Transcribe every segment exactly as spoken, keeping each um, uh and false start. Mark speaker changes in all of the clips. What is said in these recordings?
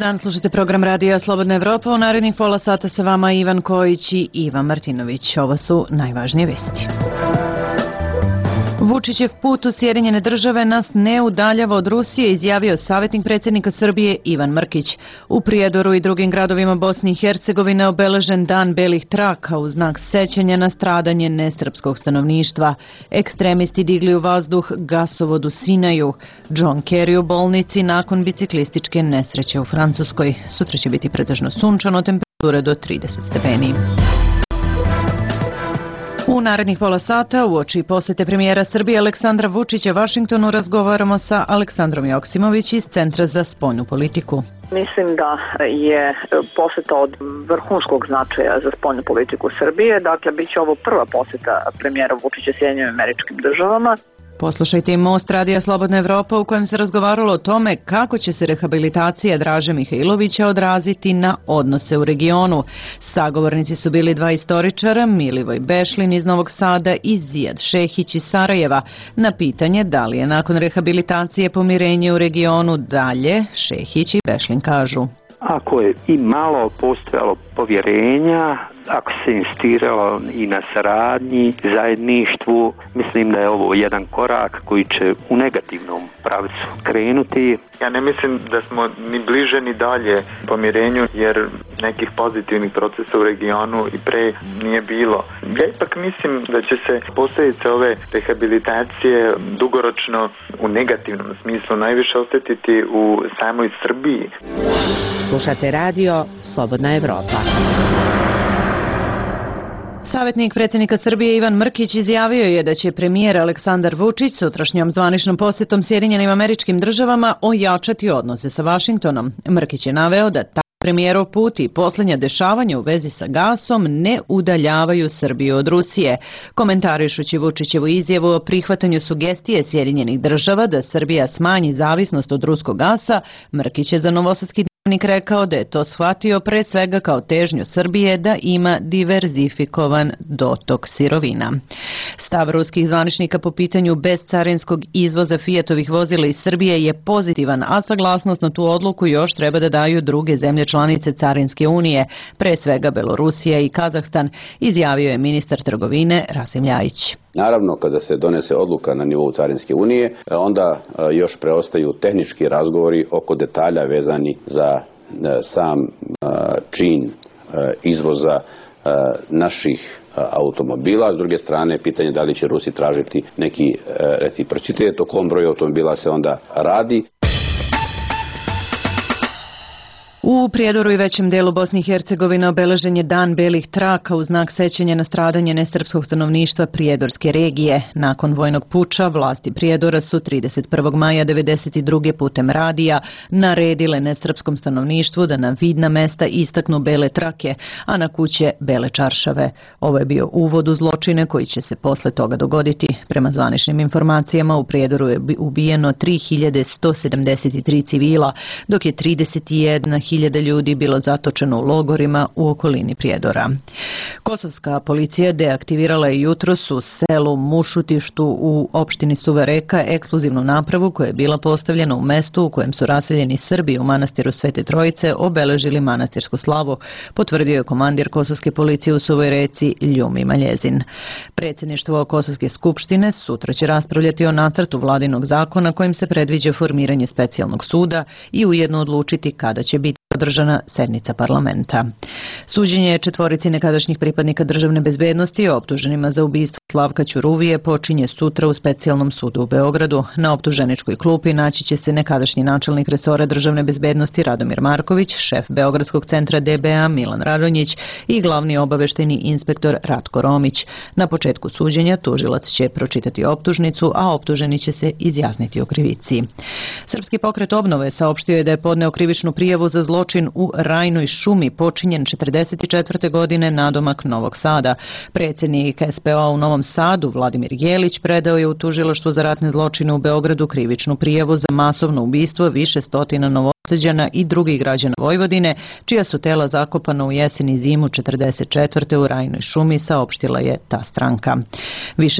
Speaker 1: dan, slušajte program Radija Slobodna Evropa. U narednih pola sata sa vama Ivan Kojić i Ivan Martinović. Ovo su najvažnije vesti. Vučićev put u Sjedinjene države nas ne udaljava od Rusije, izjavio savjetnik predsjednika Srbije Ivan Mrkić. U Prijedoru i drugim gradovima Bosne i Hercegovine obeležen dan belih traka u znak sećanja na stradanje nesrpskog stanovništva. Ekstremisti digli u vazduh gasovod u Sinaju. John Kerry u bolnici nakon biciklističke nesreće u Francuskoj. Sutra će biti pretežno sunčano, temperature do trideset stepeni. U narednih pola sata uoči posjete premijera Srbije Aleksandra Vučića Vašingtonu razgovaramo sa Aleksandrom Joksimović iz Centra za spoljnu politiku.
Speaker 2: Mislim da je posjeta od vrhunskog značaja za spoljnu politiku Srbije. Dakle, bit će ovo prva posjeta premijera Vučića Sjedinjenim Američkim Državama.
Speaker 1: Poslušajte i Most Radija Slobodna Evropa u kojem se razgovaralo o tome kako će se rehabilitacija Draže Mihajlovića odraziti na odnose u regionu. Sagovornici su bili dva istoričara, Milivoj Bešlin iz Novog Sada i Zijad Šehić iz Sarajeva. Na pitanje da li je nakon rehabilitacije pomirenje u regionu dalje, Šehić i Bešlin kažu:
Speaker 3: ako je i malo postojalo povjerenja, ako se insistiralo i na saradnji, zajedništvu, mislim da je ovo jedan korak koji će u negativnom pravcu krenuti.
Speaker 4: Ja ne mislim da smo ni bliže ni dalje pomirenju, jer nekih pozitivnih procesa u regionu i pre nije bilo. Ja ipak mislim da će se posljedice ove rehabilitacije dugoročno u negativnom smislu najviše osjetiti u samoj Srbiji.
Speaker 5: Slušate radio Slobodna Evropa.
Speaker 1: Savjetnik predsjednika Srbije Ivan Mrkić izjavio je da će premijer Aleksandar Vučić sutrašnjom zvaničnom posjetom Sjedinjenim Američkim Državama ojačati odnose sa Vašingtonom. Mrkić je naveo da taj premijerov put i posljednja dešavanja u vezi sa gasom ne udaljavaju Srbiju od Rusije. Komentarišući Vučićevu izjavu o prihvatanju sugestije Sjedinjenih Država da Srbija smanji zavisnost od ruskog gasa, Mrkić je za Novosadski rekao da je to shvatio pre svega kao težnju Srbije da ima diverzifikovan dotok sirovina. Stav ruskih zvaničnika po pitanju bezcarinskog izvoza Fiatovih vozila iz Srbije je pozitivan, a saglasnost na tu odluku još treba da daju druge zemlje članice Carinske unije, pre svega Belorusija i Kazahstan, izjavio je ministar trgovine Rasim Ljajić.
Speaker 6: Naravno, kada se donese odluka na nivou Carinske unije, onda još preostaju tehnički razgovori oko detalja vezani za sam čin izvoza naših automobila. S druge strane, pitanje da li će Rusi tražiti neki reciprocitet, o kom broju automobila se onda radi.
Speaker 1: U Prijedoru i većem delu Bosne i Hercegovine obeležen je dan belih traka u znak sećanja na stradanje nesrpskog stanovništva Prijedorske regije. Nakon vojnog puča, vlasti Prijedora su trideset prvog maja devedeset druge putem radija naredile nesrpskom stanovništvu da na vidna mesta istaknu bele trake, a na kuće bele čaršave. Ovo je bio uvod u zločine koji će se posle toga dogoditi. Prema zvaničnim informacijama, u Prijedoru je ubijeno tri hiljade sto sedamdeset tri civila, dok je trideset jedna hiljada ljudi bilo zatočeno u logorima u okolini Prijedora. Kosovska policija deaktivirala je jutros u selu Mušutištu u opštini Suva Reka eksplozivnu napravu koja je bila postavljena u mestu u kojem su raseljeni Srbi u manastiru Svete Trojice obeležili manastirsku slavu, potvrdio je komandir Kosovske policije u Suvoj Reci Ljumi Maljezin. Predsjedništvo Kosovske skupštine sutra će raspravljati o nacrtu vladinog zakona kojim se predviđa formiranje specijalnog suda i ujedno odlučiti kada će biti održana sednica parlamenta. Suđenje četvorici nekadašnjih pripadnika državne bezbednosti optuženima za ubistvo Slavka Ćuruvije počinje sutra u specijalnom sudu u Beogradu. Na optuženičkoj klupi naći će se nekadašnji načelnik resora državne bezbednosti Radomir Marković, šef Beogradskog centra D B A Milan Radonjić i glavni obaveštajni inspektor Ratko Romić. Na početku suđenja tužilac će pročitati optužnicu, a optuženi će se izjasniti o krivici. Srpski pokret obnove saopštio je da je podneo krivičnu prijavu za zločin u Rajnoj šumi počinjen četrdeset četvrte godine nadomak Novog Sada. Predsjednik S P O u Novom Sadu Vladimir Jelić predao je u tužilaštvu za ratne zločine u Beogradu krivičnu prijavu za masovno ubistvo više stotina Novosađana i drugih građana Vojvodine, čija su tela zakopana u jesen i zimu četrdeset četvrte u Rajnoj šumi, saopštila je ta stranka. Više deset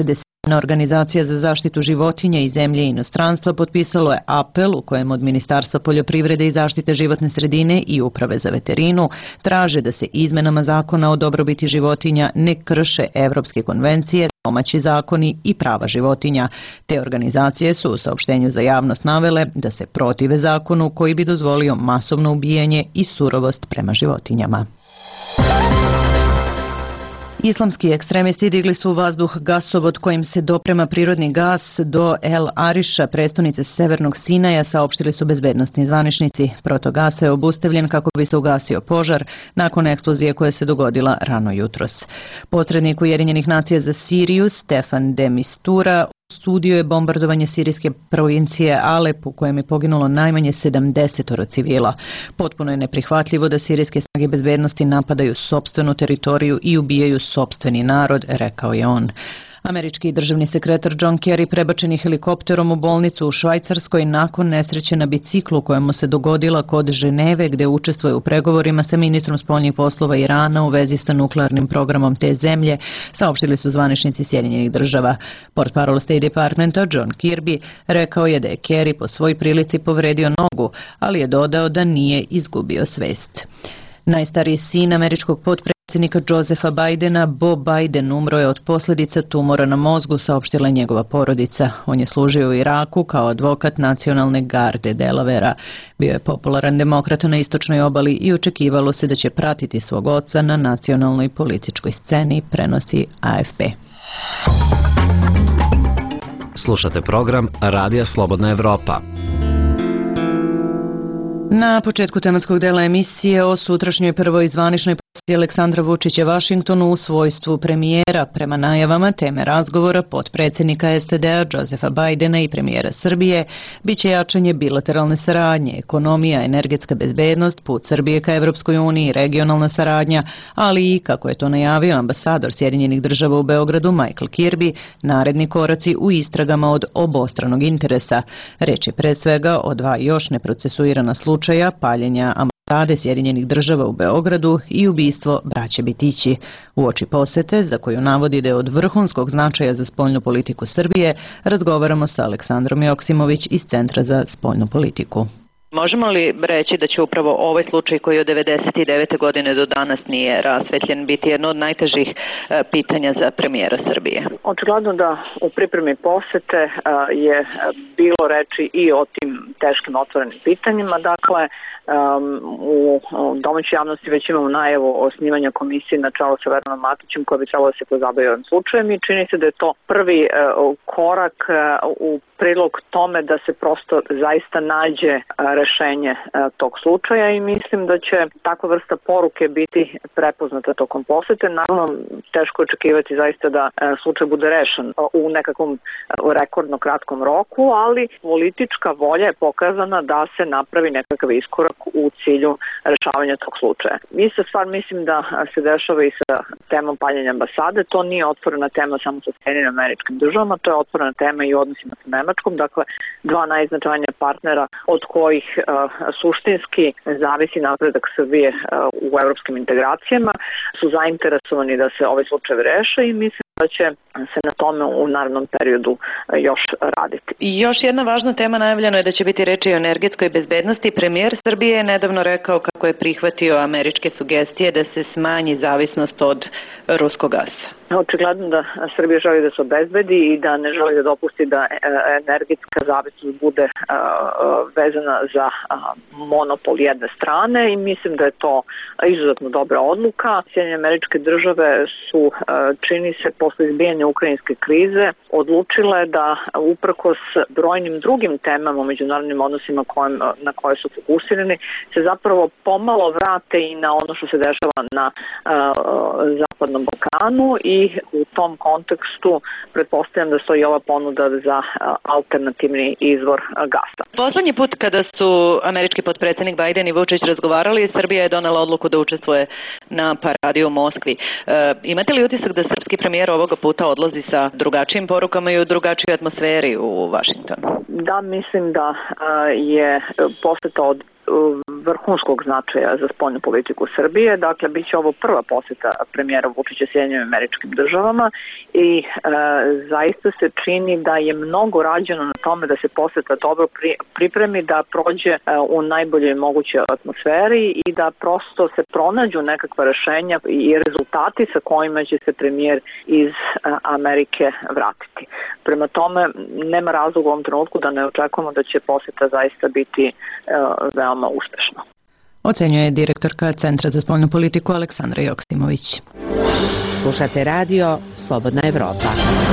Speaker 1: Organizacija za zaštitu životinja i zemlje i inostranstva potpisalo je apel u kojem od Ministarstva poljoprivrede i zaštite životne sredine i Uprave za veterinu traže da se izmenama zakona o dobrobiti životinja ne krše evropske konvencije, domaći zakoni i prava životinja. Te organizacije su u saopštenju za javnost navele da se protive zakonu koji bi dozvolio masovno ubijanje i surovost prema životinjama. Islamski ekstremisti digli su u vazduh gasovod kojim se doprema prirodni gas do El Ariša, prestonice Severnog Sinaja, saopštili su bezbednosni zvaničnici. Protogasa je obustavljen kako bi se ugasio požar nakon eksplozije koja se dogodila rano jutros. Posrednik Ujedinjenih nacija za Siriju, Stefan de Mistura, osudio je bombardovanje sirijske provincije Alep u kojem je poginulo najmanje sedamdeset civila. Potpuno je neprihvatljivo da sirijske snage bezbednosti napadaju sopstvenu teritoriju i ubijaju sopstveni narod, rekao je on. Američki državni sekretar John Kerry prebačen je helikopterom u bolnicu u Švajcarskoj nakon nesreće na biciklu koja mu se dogodila kod Ženeve, gde učestvuje u pregovorima sa ministrom spoljnih poslova Irana u vezi sa nuklearnim programom te zemlje, saopštili su zvaničnici Sjedinjenih država. Portparol State Departmenta John Kirby rekao je da je Kerry po svoj prilici povredio nogu, ali je dodao da nije izgubio svest. Najstariji sin američkog potpredsjednika Josepha Bidena, Bo Biden, umro je od posljedica tumora na mozgu, saopštila njegova porodica. On je služio u Iraku kao advokat nacionalne garde Delavera. Bio je popularan demokrat na istočnoj obali i očekivalo se da će pratiti svog oca na nacionalnoj političkoj sceni, prenosi A F P.
Speaker 7: Slušate program Radija Slobodna Evropa.
Speaker 1: Na početku tematskog dela emisije o sutrašnjoj prvoj zvaničnoj posjeti Aleksandra Vučića Vašingtonu u svojstvu premijera. Prema najavama teme razgovora potpredsjednika S T D-a Josefa Bidena i premijera Srbije biće jačanje bilateralne saradnje, ekonomija, energetska bezbednost, put Srbije ka Evropskoj uniji, regionalna saradnja, ali i, kako je to najavio ambasador Sjedinjenih država u Beogradu Michael Kirby, naredni koraci u istragama od obostranog interesa. Reč je pre svega o dva još neprocesuirana slučaja paljenja ambasade Sjedinjenih država u Beogradu i ubistvo braće Bitići. Uoči posete, za koju navodi da je od vrhunskog značaja za spoljnu politiku Srbije, razgovaramo sa Aleksandrom Joksimović iz Centra za spoljnu politiku.
Speaker 8: Možemo li reći da će upravo ovaj slučaj koji od devedeset devete godine do danas nije rasvetljen biti jedno od najtežih pitanja za premijera Srbije?
Speaker 2: Očigledno da u pripremi posete je bilo reči i o tim teškim otvorenim pitanjima. Dakle, u domaćoj javnosti već imamo najavu osnivanja komisije na čelu sa Veranom Matićem koja bi trebalo da se pozabavi ovim slučajem i čini se da je to prvi korak u prilog tome da se prosto zaista nađe rešenje tog slučaja i mislim da će takva vrsta poruke biti prepoznata tokom posete. Naravno, teško očekivati zaista da slučaj bude rešen u nekakvom rekordno kratkom roku, ali politička volja je pokazana da se napravi nekakav iskorak u cilju rešavanja tog slučaja. Ista stvar mislim da se dešava i sa temom paljenja ambasade. To nije otvorena tema samo sa Sjedinjenim Američkim Državama, to je otvorena tema i u odnosima sa Nemačkom. Dakle, dva najznačajnija partnera od kojih uh, suštinski zavisi napredak Srbije uh, u evropskim integracijama su zainteresovani da se ovaj slučaj reše i mislim da će se na tome u narednom periodu još raditi.
Speaker 8: I još jedna važna tema najavljeno je da će biti reči o energetskoj bezbednosti. Premijer Srbije je nedavno rekao kako je prihvatio američke sugestije da se smanji zavisnost od ruskog gasa.
Speaker 2: Očigledno da Srbija želi da se obezbedi i da ne želi da dopusti da energetska zavisnost bude vezana za monopol jedne strane i mislim da je to izuzetno dobra odluka. Sjedinjene Američke Države su, čini se, posle izbijanja ukrajinske krize odlučile da uprkos brojnim drugim temama u međunarodnim odnosima kojim, na koje su fokusirani se zapravo pomalo vrate i na ono što se dešava na uh, Zapadnom Balkanu i u tom kontekstu pretpostavljam da stoji ova ponuda za uh, alternativni izvor uh, gasa.
Speaker 8: Poslednji put kada su američki potpredsjednik Biden i Vučić razgovarali, Srbija je donela odluku da učestvuje na paradi u Moskvi. Uh, imate li utisak da srpski premijer ovoga puta odlazi sa drugačijim porukama i u drugačijoj atmosferi u Vašingtonu?
Speaker 2: Da, mislim da uh, je poseta od vrhunskog značaja za spoljnu politiku Srbije. Dakle, bit će ovo prva poseta premijera Vučića Sjedinjenim Američkim Državama i e, zaista se čini da je mnogo rađeno na tome da se poseta dobro pri, pripremi, da prođe e, u najboljoj mogućoj atmosferi i da prosto se pronađu nekakva rešenja i rezultati sa kojima će se premijer iz e, Amerike vratiti. Prema tome, nema razloga u ovom trenutku da ne očekujemo da će poseta zaista biti e, veoma uspešna.
Speaker 1: Ocenjuje direktorka Centra za spoljnu politiku Aleksandra Joksimović.
Speaker 5: Slušate radio Slobodna Evropa.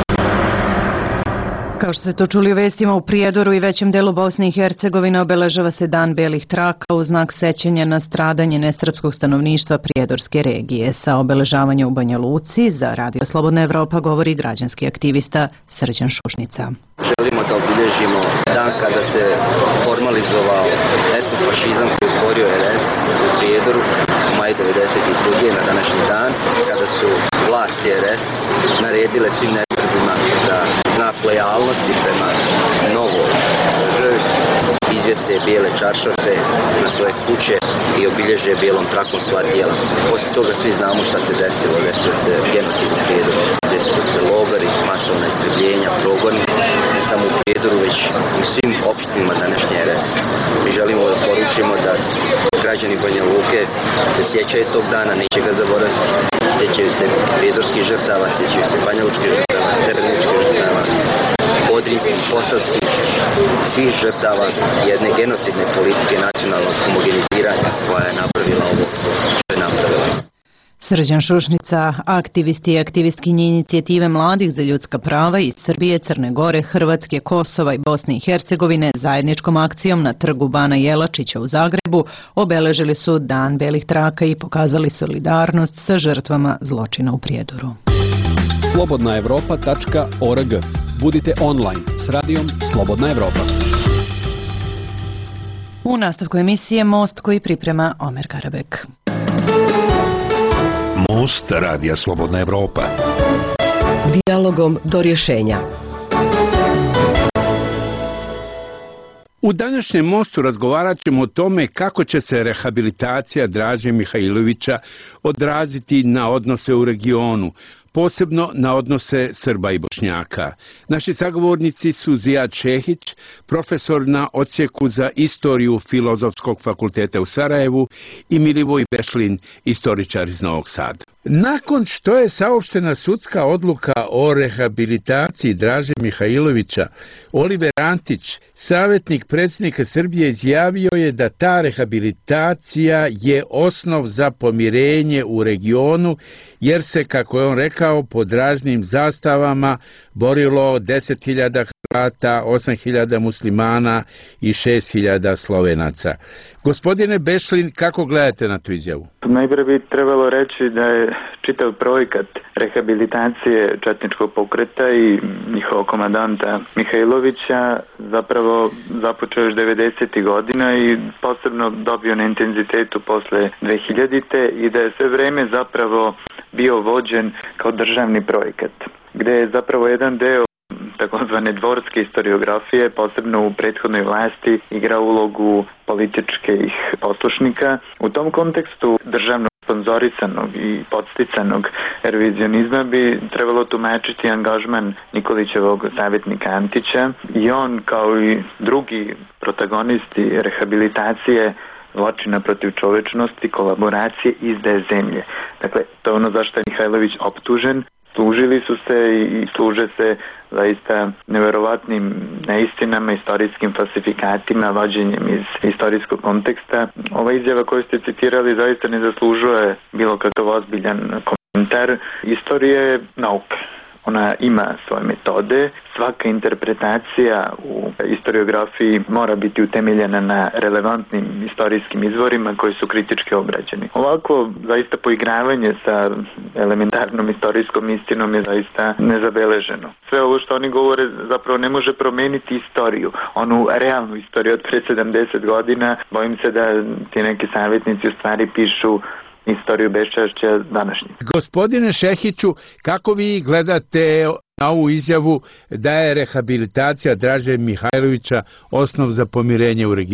Speaker 1: Kao što ste to čuli u vestima, u Prijedoru i većem delu Bosne i Hercegovine obeležava se Dan belih traka u znak sećanja na stradanje nesrpskog stanovništva prijedorske regije. Sa obeležavanja u Banja Luci za Radio Slobodna Evropa govori građanski aktivista Srđan Šušnica.
Speaker 9: Želimo da obilježimo dan kada se formalizovao etnofašizam koji je stvorio er es u Prijedoru u maju devedeset druge na današnji dan, kada su vlasti er es naredile svim nesrbima da znak lojalnosti prema novoj državi izvjese bijele čaršafe na svoje kuće i obilježe bijelom trakom sva tijela. Poslije toga svi znamo šta se desilo. Desilo se genocid u Prijedoru, desilo se logori, masovna istrebljenja, progoni, ne samo u Prijedoru, već u svim opštinama današnje er es. Mi želimo da poručimo da građani Banja Luke se sjećaju tog dana, neće ga zaboraviti. Sjećaju se prijedorskih žrtava, sjećaju se banjalučkih žrtava, srebreničkih žrtava, podrinskih, posavskih, svih žrtava jedne genocidne politike nacionalnog homogeniziranja koja je napravila ovo što je napravila.
Speaker 1: Srđan Šušnica, aktivisti i aktivistkinje inicijative mladih za ljudska prava iz Srbije, Crne Gore, Hrvatske, Kosova i Bosne i Hercegovine zajedničkom akcijom na trgu Bana Jelačića u Zagrebu obeležili su Dan belih traka i pokazali solidarnost sa žrtvama zločina u Prijedoru.
Speaker 10: slobodna evropa tačka org. Budite online s radijom Slobodna Evropa.
Speaker 1: U nastavku emisije Most koji priprema Omer Karabek.
Speaker 11: Most radija Slobodna Evropa.
Speaker 5: Dijalogom do rješenja.
Speaker 12: U današnjem Mostu razgovarat ćemo o tome kako će se rehabilitacija Draže Mihajlovića odraziti na odnose u regionu, posebno na odnose Srba i Bošnjaka. Naši sagovornici su Zijad Šehić, profesor na odsjeku za istoriju Filozofskog fakulteta u Sarajevu i Milivoj Bešlin, istoričar iz Novog Sada. Nakon što je saopštena sudska odluka o rehabilitaciji Draže Mihajlovića, Oliver Antić, savjetnik predsjednika Srbije, izjavio je da ta rehabilitacija je osnov za pomirenje u regionu, jer se, kako je on rekao, pod raznim zastavama borilo deset hiljada Hrvata, osam hiljada muslimana i šest hiljada Slovenaca. Gospodine Bešlin, kako gledate na tu izjavu?
Speaker 4: Najprije bi trebalo reći da je čitav projekat rehabilitacije četničkog pokreta i njihovog komandanta Mihajlovića zapravo započeo još devedesetih godina i posebno dobio na intenzitetu posle dve hiljadite i da je sve vreme zapravo bio vođen kao državni projekat, gde je zapravo jedan deo takozvane dvorske historiografije, posebno u prethodnoj vlasti, igra ulogu političkih poslušnika. U tom kontekstu državno sponzorisanog i podsticanog revizionizma bi trebalo tumačiti angažman Nikolićevog savjetnika Antića i on, kao i drugi protagonisti rehabilitacije zločina protiv čovečnosti, kolaboracije, izdaje zemlje. Dakle, to je ono zašto je Mihajlović optužen. Služili su se i služe se zaista neverovatnim neistinama, istorijskim falsifikatima, vađenjem iz istorijskog konteksta. Ova izjava koju ste citirali zaista ne zaslužuje bilo kakav ozbiljan komentar. Istorija je nauka. Ona ima svoje metode. Svaka interpretacija u historiografiji mora biti utemeljena na relevantnim istorijskim izvorima koji su kritički obrađeni. Ovako, zaista poigravanje sa elementarnom istorijskom istinom je zaista nezabeleženo. Sve ovo što oni govore zapravo ne može promeniti istoriju. Onu realnu istoriju od pre sedamdeset godina, bojim se da ti neki savjetnici u stvari pišu istoriju beščašća današnjih.
Speaker 12: Gospodine Šehiću, kako vi gledate na ovu izjavu da je rehabilitacija Draže Mihajlovića osnov za pomirenje u regionu?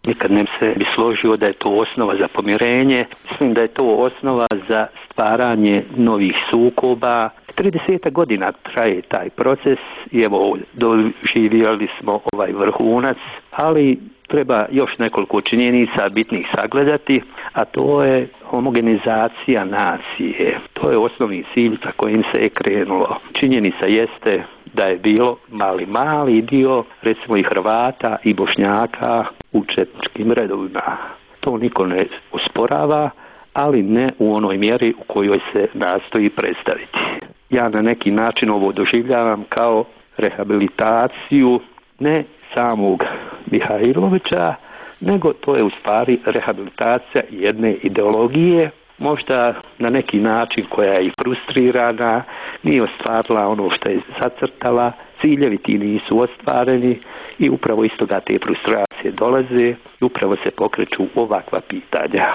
Speaker 3: Nikad ne se bi složio da je to osnova za pomirenje. Mislim da je to osnova za stvaranje novih sukoba. trideset godina traje taj proces i evo doživjeli smo ovaj vrhunac, ali treba još nekoliko činjenica bitnih sagledati, a to je homogenizacija nacije. To je osnovni cilj za kojim se je krenulo. Činjenica jeste da je bilo mali, mali dio, recimo i Hrvata i Bošnjaka u četničkim redovima. To niko ne osporava, ali ne u onoj mjeri u kojoj se nastoji predstaviti. Ja na neki način ovo doživljavam kao rehabilitaciju ne samog Mihajlovića, nego to je u stvari rehabilitacija jedne ideologije, možda na neki način koja je i frustrirana, nije ostvarila ono što je zacrtala, ciljevi ti nisu ostvareni i upravo iz toga te frustracije dolaze i upravo se pokreću ovakva pitanja.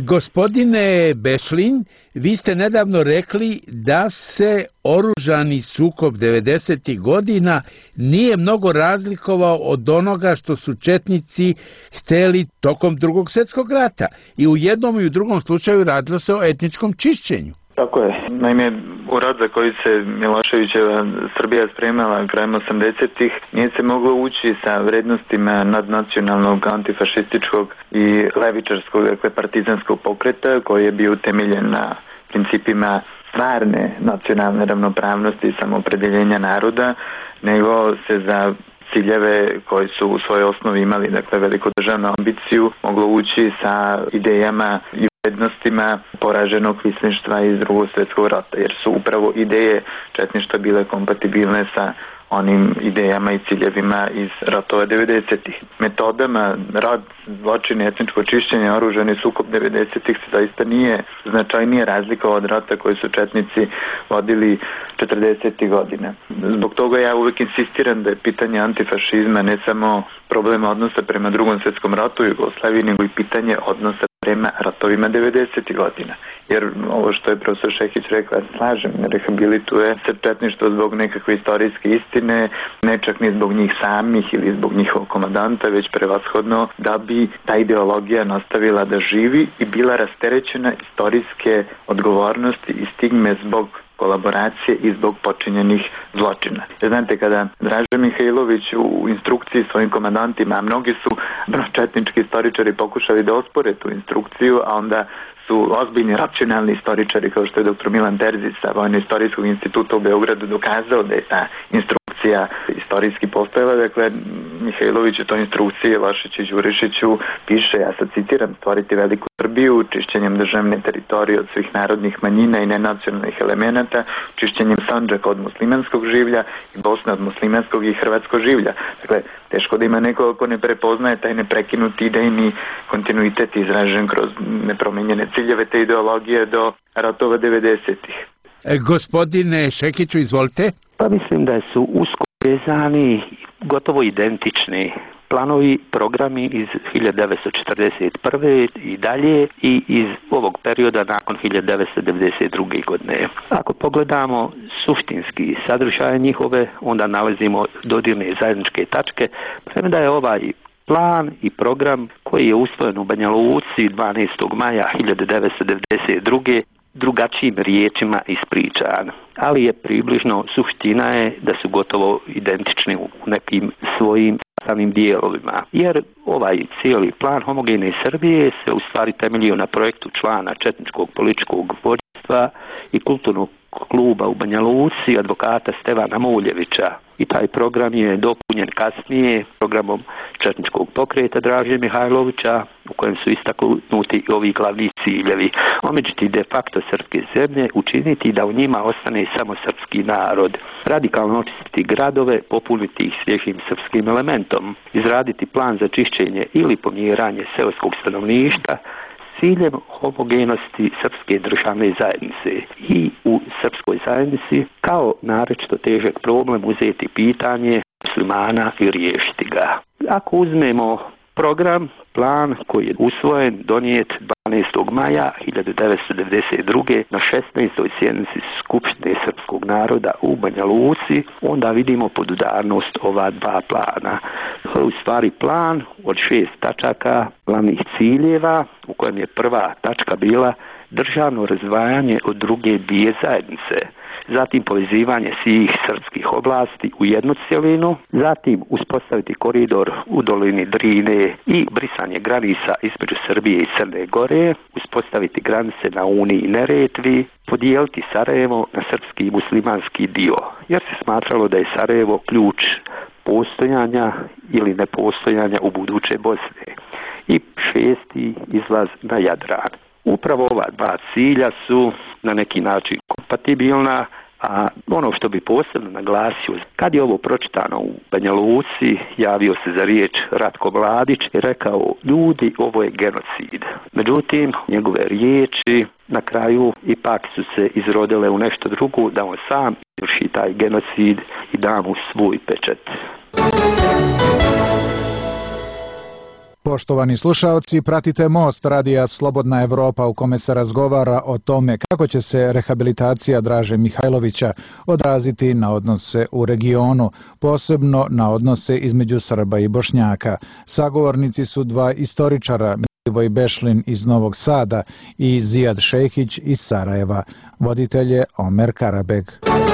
Speaker 12: Gospodine Bešlin, vi ste nedavno rekli da se oružani sukob devedesetih godina nije mnogo razlikovao od onoga što su četnici hteli tokom Drugog svjetskog rata. I u jednom i u drugom slučaju radilo se o etničkom čišćenju.
Speaker 4: Tako je. Naime, u rat za koji se Miloševićeva Srbija spremala krajem osamdesetih nije se moglo ući sa vrednostima nadnacionalnog, antifašističkog i levičarskog, dakle partizanskog pokreta koji je bio utemeljen na principima stvarne nacionalne ravnopravnosti i samoopredeljenja naroda, nego se za ciljeve koji su u svojoj osnovi imali, dakle velikodržavnu ambiciju, moglo ući sa idejama i vrednostima poraženog kvisništva iz Drugog svjetskog rata, jer su upravo ideje četništva bile kompatibilne sa onim idejama i ciljevima iz ratova devedesetih. Metodama rad, zločine, etničko čišćenje, oružani sukob devedesetih se zaista nije značajnije razlikovao od rata koji su četnici vodili četrdesetih godina. Zbog toga ja uvijek insistiram da je pitanje antifašizma ne samo problem odnosa prema Drugom svjetskom ratu u Jugoslaviji, nego i pitanje odnosa prema ratovima devedesetih godina. Jer ovo što je profesor Šehić rekao, ja slažem, ne rehabilituje se četništvo zbog nekakve istorijske istine, ne čak ni zbog njih samih ili zbog njihovog komandanta, već prevashodno da bi ta ideologija nastavila da živi i bila rasterećena istorijske odgovornosti i stigme zbog kolaboracije i zbog počinjenih zločina. Znate, kada Draža Mihajlović u instrukciji svojim komandantima, a mnogi su četnički istoričari pokušali da ospore tu instrukciju, a onda su ozbiljni racionalni istoričari kao što je doktor Milan Terzić sa Vojno-istorijskog instituta u Beogradu dokazao da je ta instrukcija istorijski postojala. Dakle, Mihajlović u toj instrukciji Lašiću i Đurišiću piše, ja sad citiram, stvoriti veliku Srbiju čišćenjem državne teritorije od svih narodnih manjina i nenacionalnih elemenata, čišćenjem Sandžaka od muslimanskog življa i Bosne od muslimanskog i hrvatskog življa. Dakle, teško da ima neko ko ne prepoznaje taj neprekinuti idejni kontinuitet izražen kroz nepromenjene ciljeve te ideologije do ratova devedesetih.
Speaker 12: E, gospodine Šekiću, izvolite.
Speaker 3: Pa mislim da su usko vezani, gotovo identični planovi, programi iz hiljadu devetsto četrdeset prve i dalje i iz ovog perioda nakon hiljadu devetsto devedeset druge godine. Ako pogledamo suštinski sadržaj njihove, onda nalazimo dodirne zajedničke tačke, premda je ovaj plan i program koji je usvojen u Banja Luci dvanaestog maja hiljadu devetsto devedeset druge drugačijim riječima ispričan, ali je približno, suština je da su gotovo identični u nekim svojim samim dijelovima, jer ovaj cijeli plan homogene Srbije se u stvari temeljio na projektu člana četničkog političkog vođstva i kulturnog kluba u Banja Luci, advokata Stevana Muljevića. I taj program je dopunjen kasnije programom četničkog pokreta Draže Mihajlovića, u kojem su istaknuti i ovi glavni ciljevi. Omeđiti de facto srpske zemlje, učiniti da u njima ostane samo srpski narod, radikalno očistiti gradove, popuniti ih svježim srpskim elementom, izraditi plan za čišćenje ili pomjeranje seoskog stanovništva, ciljem homogenosti srpske državne zajednice i u srpskoj zajednici kao naročito težak problem uzeti pitanje muslimana i riješiti ga. Ako uzmemo program, plan koji je usvojen, donijet petnaestog maja hiljadu devetsto devedeset druge na šesnaestoj sjednici Skupštine srpskog naroda u Banja Luci, onda vidimo podudarnost ova dva plana. To je u stvari plan od šest tačaka glavnih ciljeva, u kojem je prva tačka bila državno razdvajanje od druge dvije zajednice, zatim povezivanje svih srpskih oblasti u jednu cjelinu, zatim uspostaviti koridor u dolini Drine i brisanje granica između Srbije i Crne Gore, uspostaviti granice na Uni i Neretvi, podijeliti Sarajevo na srpski i muslimanski dio, jer se smatralo da je Sarajevo ključ postojanja ili nepostojanja u buduće Bosne. I šesti, izlaz na Jadran. Upravo ova dva cilja su na neki način kompatibilna, a ono što bi posebno naglasio, kad je ovo pročitano u Banja Luci, javio se za riječ Ratko Mladić i rekao: ljudi, ovo je genocid. Međutim, njegove riječi na kraju ipak su se izrodile u nešto drugo, da on sam izvrši taj genocid i da mu svoj pečat.
Speaker 13: Poštovani slušaoci, pratite Most radija Slobodna Evropa u kome se razgovara o tome kako će se rehabilitacija Draže Mihajlovića odraziti na odnose u regionu, posebno na odnose između Srba i Bošnjaka. Sagovornici su dva istoričara, Milivoj Bešlin iz Novog Sada i Zijad Šehić iz Sarajeva. Voditelj je Omer Karabeg.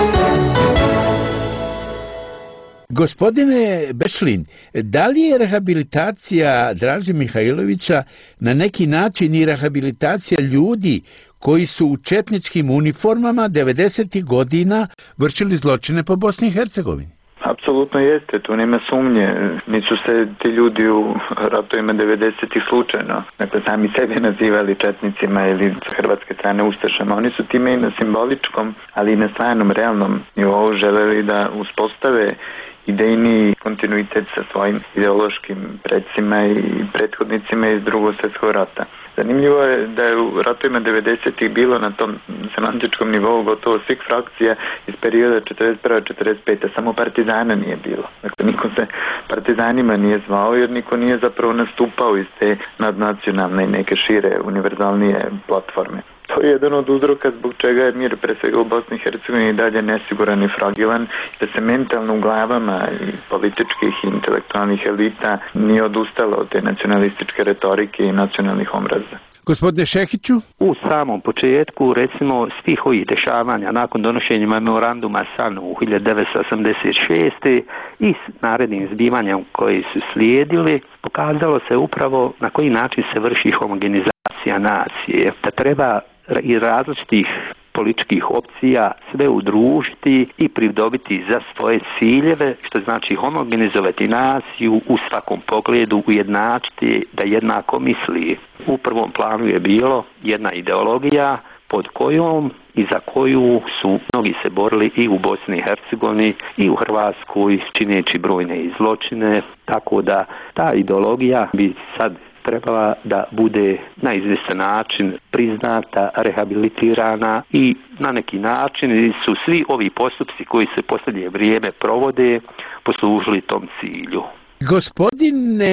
Speaker 12: Gospodine Bešlin, da li je rehabilitacija Draže Mihajlovića na neki način i rehabilitacija ljudi koji su u četničkim uniformama devedesetih godina vršili zločine po Bosni i Hercegovini?
Speaker 4: Apsolutno jeste, tu nema sumnje. Nisu se ti ljudi u ratovima devedesetih slučajno, dakle, sami sebe nazivali četnicima ili s hrvatske strane ustašama. Oni su time i na simboličkom, ali i na stvarnom, realnom nivou želeli da uspostave idejni kontinuitet sa svojim ideološkim predsima i prethodnicima iz drugog svjetskog rata. Zanimljivo je da je u ratovima devedesetih bilo na tom semantičkom nivou gotovo svih frakcija iz perioda četrdeset prve do četrdeset pete Samo partizana nije bilo. Dakle, niko se partizanima nije zvao jer niko nije zapravo nastupao iz te nadnacionalne i neke šire, univerzalnije platforme. To je jedan od uzroka zbog čega je mir pre svega u Bosni i Hercegovini i dalje nesiguran i fragilan, da se mentalno u glavama i političkih i intelektualnih elita nije odustalo od te nacionalističke retorike i nacionalnih omraza.
Speaker 12: Gospodine Šehiću?
Speaker 3: U samom početku, recimo, svih ovih dešavanja nakon donošenja memoranduma Sanu u hiljadu devetsto osamdeset šeste i s narednim zbivanjem koji su slijedili, pokazalo se upravo na koji način se vrši homogenizacija nacije, da treba i različitih političkih opcija sve udružiti i pridobiti za svoje ciljeve, što znači homogenizovati naciju u svakom pogledu, ujednačiti da jednako misli. U prvom planu je bilo jedna ideologija pod kojom i za koju su mnogi se borili i u Bosni i Hercegovini i u Hrvatskoj, čineći brojne zločine, tako da ta ideologija bi sad trebala da bude na izvjestan način priznata, rehabilitirana i na neki način su svi ovi postupci koji se posljednje vrijeme provode poslužili tom cilju.
Speaker 12: Gospodine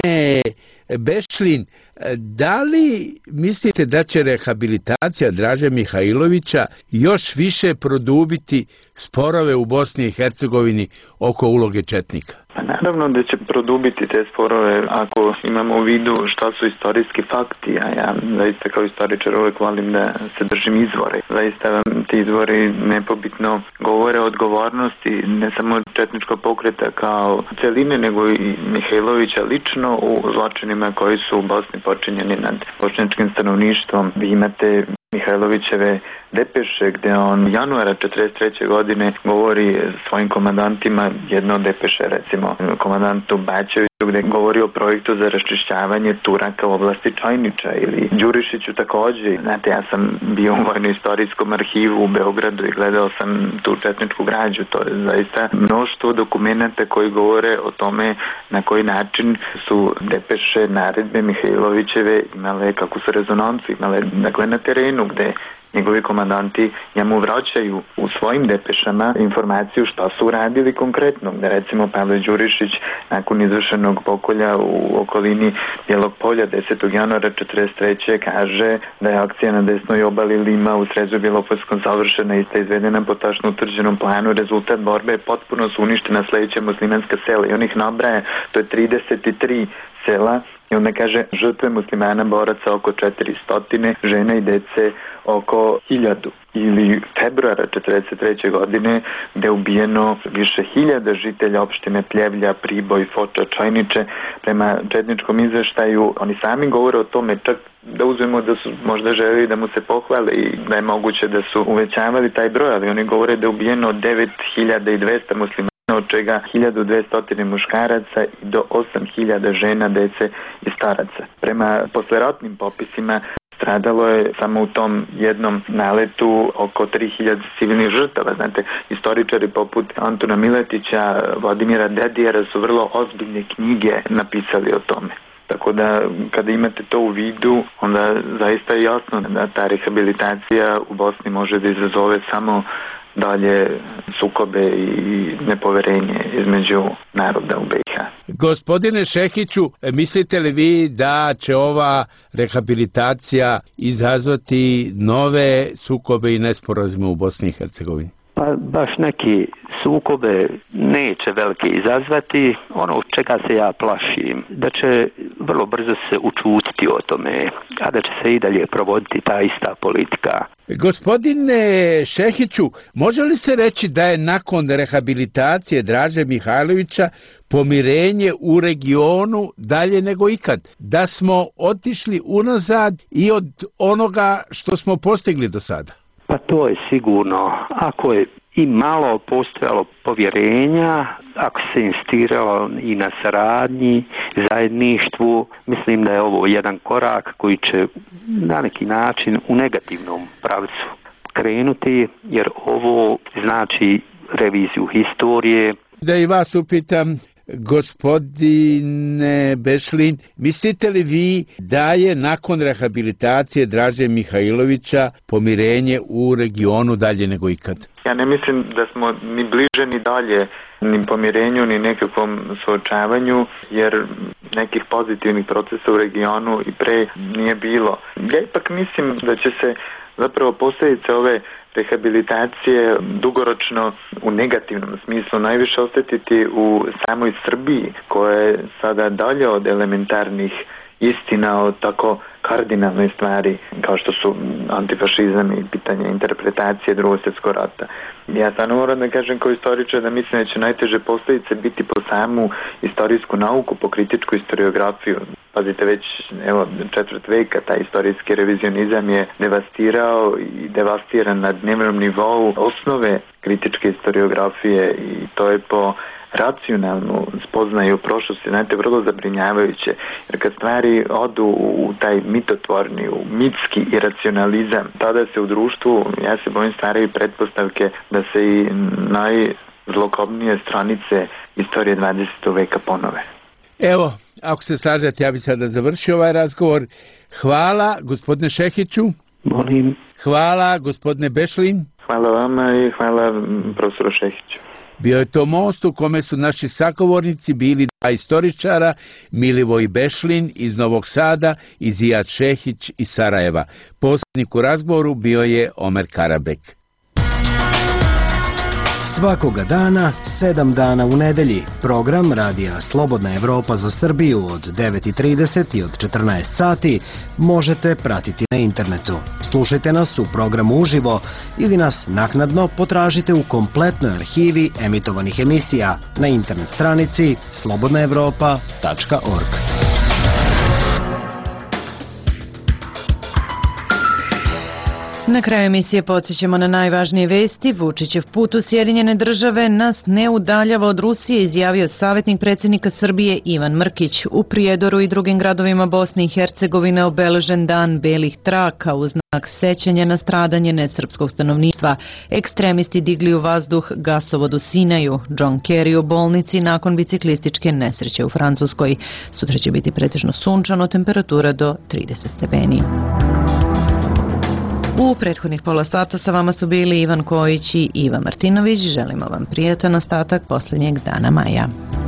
Speaker 12: Bešlin, da li mislite da će rehabilitacija Draže Mihajlovića još više produbiti sporove u Bosni i Hercegovini oko uloge četnika?
Speaker 4: Pa naravno da će produbiti te sporove ako imamo u vidu šta su istorijski fakti, a ja zaista kao istoričar uvek volim da se držim izvore. Zaista vam ti izvori nepobitno govore o odgovornosti ne samo četničkog pokreta kao celine, nego i Mihajlovića lično u zločinima koji su u Bosni počinjeni nad bošnjačkim stanovništvom. Vi imate Mihajlovićeve depeše gde on januara četrdeset treće godine govori svojim komandantima, jedno depeše recimo komandantu Bačeviću gde govori o projektu za raščišćavanje Turaka u oblasti Čajniča, ili Đurišiću takođe. Znate, ja sam bio u vojno-istorijskom arhivu u Beogradu i gledao sam tu četničku građu. To je zaista mnoštvo dokumenta koji govore o tome na koji način su depeše naredbe Mihajlovićeve imale, kako su rezonancu imale, dakle na terenu gde njegovi komandanti njemu vraćaju u svojim depešama informaciju šta su uradili konkretno. Da recimo Pavle Đurišić nakon izvršenog pokolja u okolini Bijelog polja desetog januara četrdeset treće kaže da je akcija na desnoj obali Lima u Srezu Bjelopolskom završena i ista izvedena po tačno utvrđenom planu. Rezultat borbe je potpuno su uništena sledeća muslimanska sela i on ih nabraja, to je trideset tri sela. I onda kaže žrtve muslimana boraca oko četiristo, žena i dece oko hiljadu. Ili februara četrdeset treće godine gde je ubijeno više hiljada žitelja opštine Pljevlja, Priboj, Foča, Čajniče. Prema četničkom izveštaju oni sami govore o tome, čak da uzmemo da su možda želeli da mu se pohvale i da je moguće da su uvećavali taj broj, ali oni govore da je ubijeno devet hiljada dvesta muslimana, od čega hiljadu dvesta muškaraca i do osam hiljada žena, dece i staraca. Prema posleratnim popisima stradalo je samo u tom jednom naletu oko tri hiljade civilnih žrtava. Znate, istoričari poput Antuna Miletića, Vladimira Dedijera su vrlo ozbiljne knjige napisali o tome. Tako da kada imate to u vidu, onda zaista je jasno da ta rehabilitacija u Bosni može da izazove samo dalje sukobe i nepoverenje između naroda u B i H.
Speaker 12: Gospodine Šehiću, mislite li vi da će ova rehabilitacija izazvati nove sukobe i nesporazume u Bosni i Hercegovini?
Speaker 3: Pa baš neki sukobe neće velike izazvati. Ono čega se ja plašim, da će vrlo brzo se učutiti o tome, a da će se i dalje provoditi ta ista politika.
Speaker 12: Gospodine Šehiću, može li se reći da je nakon rehabilitacije Draže Mihajlovića pomirenje u regionu dalje nego ikad? Da smo otišli unazad i od onoga što smo postigli do sada?
Speaker 3: Pa to je sigurno. Ako je i malo postojalo povjerenja, ako se insistiralo i na saradnji, zajedništvu, mislim da je ovo jedan korak koji će na neki način u negativnom pravcu krenuti, jer ovo znači reviziju historije.
Speaker 12: Da i vas upitam, gospodine Bešlin, mislite li vi da je nakon rehabilitacije Draže Mihajlovića pomirenje u regionu dalje nego ikad?
Speaker 4: Ja ne mislim da smo ni bliže ni dalje ni pomirenju ni nekakvom suočavanju, jer nekih pozitivnih procesa u regionu i pre nije bilo. Ja ipak mislim da će se zapravo posljedice ove rehabilitacije dugoročno u negativnom smislu najviše osjetiti u samoj Srbiji, koja je sada dalje od elementarnih istina o tako kardinalnoj stvari kao što su antifašizam i pitanje interpretacije Drugog svjetskog rata. Ja stvarno moram da kažem kao istoričar da mislim da će najteže posljedice biti po samu istorijsku nauku, po kritičku historiografiju. Pazite, već evo, četvrt veka taj istorijski revizionizam je devastirao i devastiran na dnevnom nivou osnove kritičke historiografije i to je po racionalnu spoznaju prošlosti, znate, vrlo zabrinjavajuće, jer kad stvari odu u taj mitotvorni, u mitski iracionalizam, tada se u društvu, ja se bojim, stvaraju pretpostavke da se i najzlokobnije stranice istorije dvadesetog veka ponove.
Speaker 12: Evo, ako se slažete, ja bih sada završio ovaj razgovor. Hvala, gospodine Šehiću.
Speaker 3: Molim.
Speaker 12: Hvala, gospodine Bešlin.
Speaker 4: Hvala vama i hvala profesoru Šehiću.
Speaker 12: Bio je to most u kome su naši sagovornici bili dva istoričara, Milivoj Bešlin iz Novog Sada i Zijad Šehić iz Sarajeva. Posrednik u razgovoru bio je Omer Karabek.
Speaker 14: Svakoga dana, sedam dana u nedelji, program Radija Slobodna Evropa za Srbiju od devet i trideset i od četrnaest sati možete pratiti na internetu. Slušajte nas u programu uživo ili nas naknadno potražite u kompletnoj arhivi emitovanih emisija na internet stranici slobodna evropa tačka org.
Speaker 1: Na kraju emisije podsjećamo na najvažnije vesti. Vučićev put u Sjedinjene države nas ne udaljava od Rusije, izjavio savjetnik predsjednika Srbije Ivan Mrkić. U Prijedoru i drugim gradovima Bosne i Hercegovine obeležen dan belih traka u znak sećanja na stradanje nesrpskog stanovništva. Ekstremisti digli u vazduh gasovod u Sinaju. John Kerry u bolnici nakon biciklističke nesreće u Francuskoj. Sutra će biti pretežno sunčano, temperatura do trideset stepeni. U prethodnih pola sata sa vama su bili Ivan Kojić i Iva Martinović. Želimo vam prijatan ostatak posljednjeg dana maja.